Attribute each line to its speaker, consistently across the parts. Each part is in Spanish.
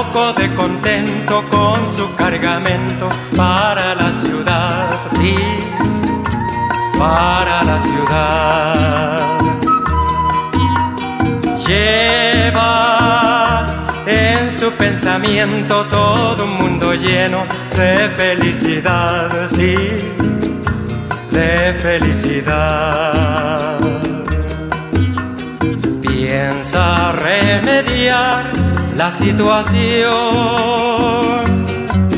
Speaker 1: loco de contento con su cargamento para la ciudad, sí, para la ciudad. Lleva en su pensamiento todo un mundo lleno de felicidad, sí, de felicidad. Piensa remediar la situación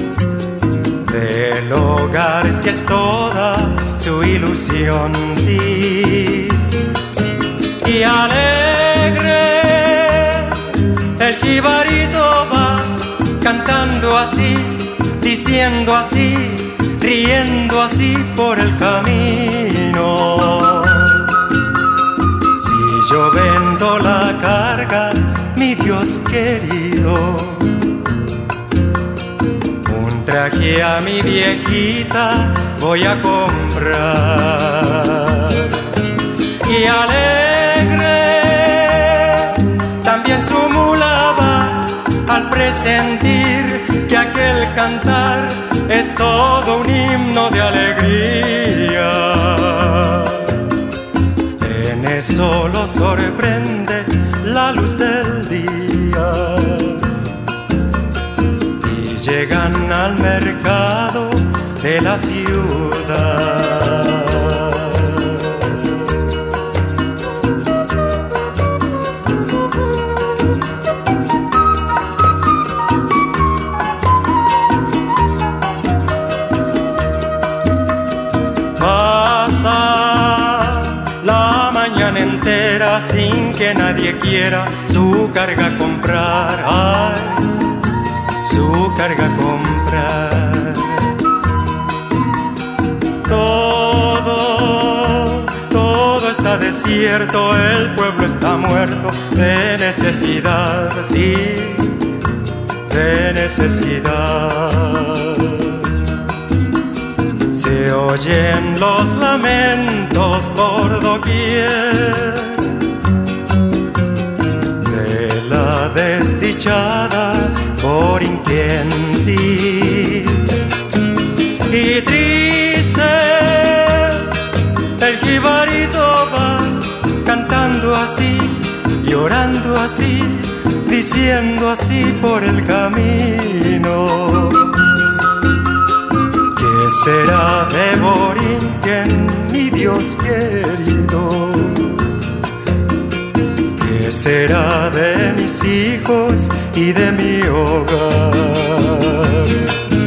Speaker 1: del hogar que es toda su ilusión, sí. Y alegre el jibarito va cantando así, diciendo así, riendo así por el camino. Si yo vendo la carga, mi Dios querido, un traje a mi viejita voy a comprar. Y alegre también su mula va al presentir que aquel cantar es todo un himno de alegría. En eso lo sorprende la luz del día y llegan al mercado de la ciudad. Entera sin que nadie quiera su carga comprar, ay, su carga comprar. Todo está desierto, el pueblo está muerto de necesidad, sí, de necesidad. Se oyen los lamentos por doquier de la desdichada Borinquen, sí. Y triste el jibarito va cantando así, llorando así, diciendo así por el camino. ¿Qué será de Borinquen, mi Dios querido? ¿Qué será de mis hijos y de mi hogar?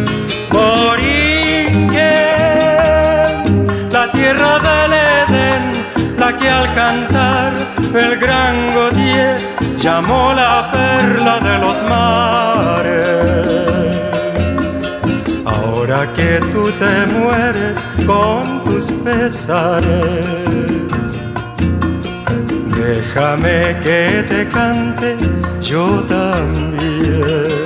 Speaker 1: Borinquen, la tierra del Edén, la que al cantar el gran Gautier llamó la perla de los mares. Ahora que tú te mueres con tus pesares, déjame que te cante yo también.